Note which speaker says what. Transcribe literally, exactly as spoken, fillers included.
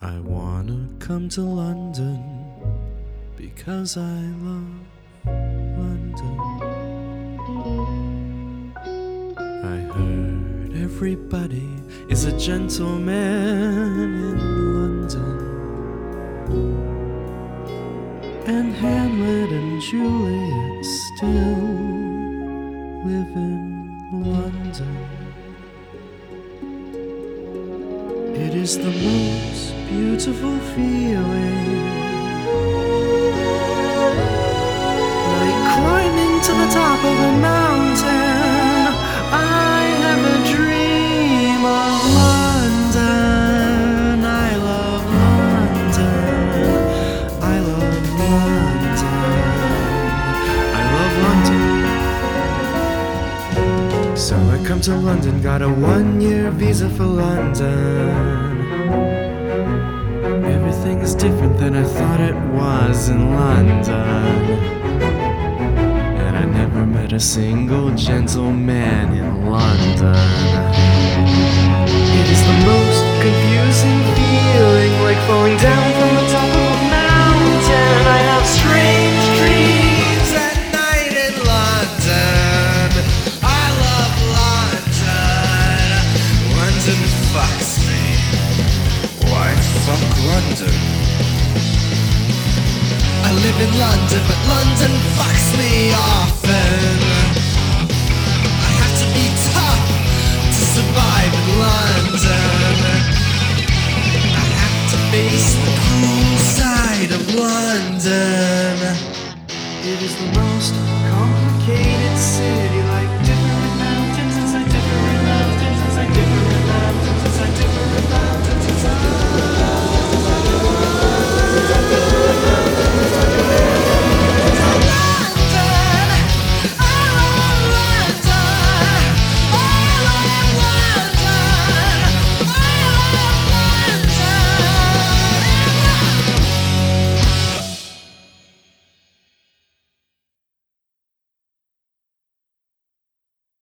Speaker 1: I wanna come to London because I love London. I heard everybody is a gentleman in London, and Hamlet and Juliet still live in London. It is the most beautiful feeling, like climbing to the top of a mountain. I have a dream of London. I love London. I love London. I love London. So I come to London, got a one-year visa for London. Everything is different than I thought it was in London, and I never met a single gentleman in London. It is the most confusing feeling, like falling down from the top of a mountain. I have strange dreams at night in London. I love London. London fucks me. Why fuck London? I live in London, but London fucks me often. I have to be tough to survive in London. I have to face the cruel side of London. It is the most complicated city, like different